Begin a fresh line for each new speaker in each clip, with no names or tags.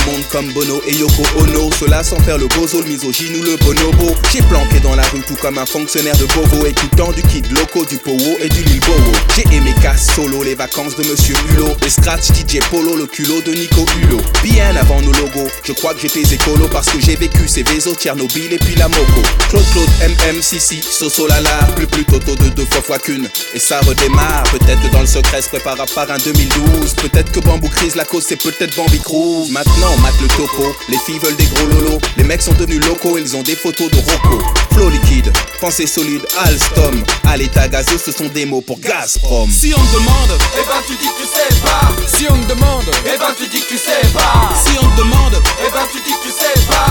monde comme Bono et Yoko Ono. Cela sans faire le bozo, le misogyne ou le bonobo. J'ai planqué dans la rue tout comme un fonctionnaire de Bovo, écoutant du Kid Loco, du Powo et du Lil Bowo. J'ai aimé Cass Solo, les vacances de Monsieur Hulot, les scratch DJ Polo, le culot de Nico Hulot. Bien avant nos logos, je crois que j'étais écolo parce que j'ai vécu ces Vézo, Tchernobyl et puis la Moco. Claude, MM, Sissi, Soso Lala, plus Toto de 2 fois qu'une. Et ça redémarre, peut-être que dans le secret se prépare à part un 2012. Peut-être que Bambou Crise, la cause c'est peut-être Bambi Cruz. Maintenant, mate le topo, les filles veulent des gros lolos. Les mecs sont devenus locaux, ils ont des photos de Rocco. Flow liquide, pensée solide, Alstom. À l'état gazeux, ce sont des mots pour Gazprom.
Si on te demande,
eh ben tu dis que tu sais pas.
si on te demande,
Eh ben tu dis que tu sais pas.
si on te demande,
Eh ben tu dis que tu sais pas.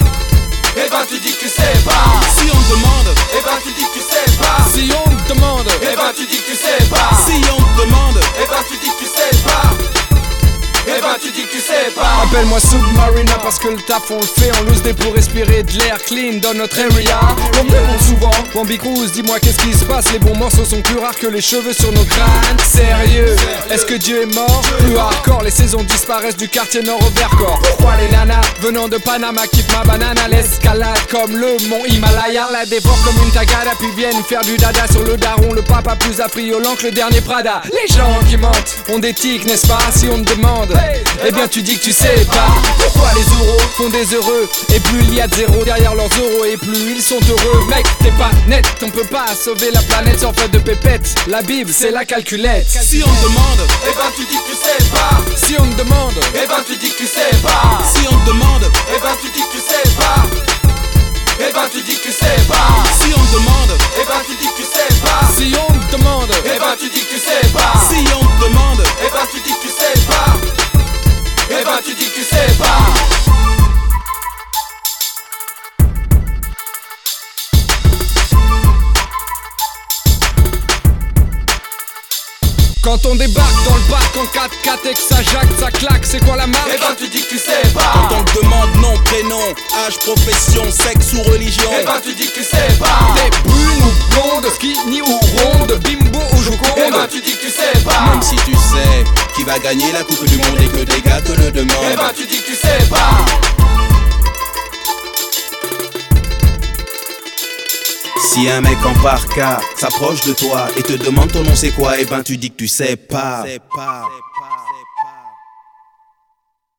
Eh ben tu dis que tu sais pas.
si on te demande,
Eh ben tu dis que tu sais pas.
si on te demande,
Eh ben tu dis que tu sais pas.
si on te demande.
Eh ben tu dis que tu sais pas. Eh ben tu dis que tu sais pas.
Appelle-moi Submarina parce que le taf on le fait. On loose des pour respirer de l'air clean dans notre area. On me demande souvent, Bambi Cruz, dis-moi qu'est-ce qui se passe. Les bons morceaux sont plus rares que les cheveux sur nos crânes. Sérieux, est-ce que Dieu est mort? Plus hardcore, les saisons disparaissent du quartier nord au Vercors. Pourquoi les nanas venant de Panama quittent ma banane à l'escalade comme le mont Himalaya? La dévore comme une tagada puis viennent faire du dada sur le daron. Le papa plus affriolant que le dernier Prada. Les gens qui mentent ont des tics, n'est-ce pas? Si on te demande, eh bien tu dis que tu sais pas. Pourquoi les euros font des heureux et plus il y a de zéro derrière leurs euros et plus ils sont heureux. Mec, t'es pas net, on peut pas sauver la planète sans fait de pépettes. La Bible c'est la calculette. Si on te demande,
Eh ben tu dis que tu sais pas.
si on te demande,
Eh ben tu dis que tu sais pas.
si on te demande,
Eh ben tu dis que tu sais pas. Eh ben tu dis que tu sais pas.
si on te demande,
Eh ben tu dis que tu sais pas.
si on te demande,
Eh ben tu dis que tu sais pas.
si on te demande.
Eh ben tu dis que tu sais pas. Eh ben tu dis que tu sais pas.
Quand on débarque dans le parc en 4x4 et que ça jacque, ça claque, c'est quoi la marque?
Eh ben tu dis que tu sais pas.
Quand on te demande nom, prénom, âge, profession, sexe ou religion.
Eh ben tu dis que tu sais pas.
T'es brune ou blonde, skinny ou ronde, bimbo ou
Eh ben
joconde?
tu dis que tu sais pas.
Même si tu sais qui va gagner la coupe du monde et que des gars te le
Eh
demandent.
ben tu dis que tu sais pas.
Si un mec en parka s'approche de toi et te demande ton nom c'est quoi, eh ben tu dis que tu sais pas.